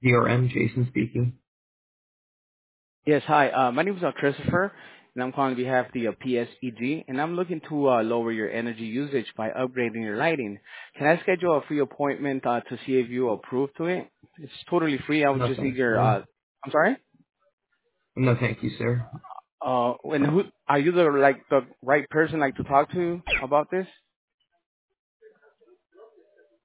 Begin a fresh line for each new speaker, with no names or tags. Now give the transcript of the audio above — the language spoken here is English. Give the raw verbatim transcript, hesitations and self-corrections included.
D R M, Jason speaking.
Yes, hi. Uh, my name is uh, Christopher, and I'm calling on behalf of the uh, P S E G, and I'm looking to uh, lower your energy usage by upgrading your lighting. Can I schedule a free appointment uh, to see if you approve to it? It's totally free. I would
No,
just need
thanks,
your.
sir.
Uh, I'm sorry.
No, thank you, sir.
Uh, and who are you the like the right person like to talk to about this?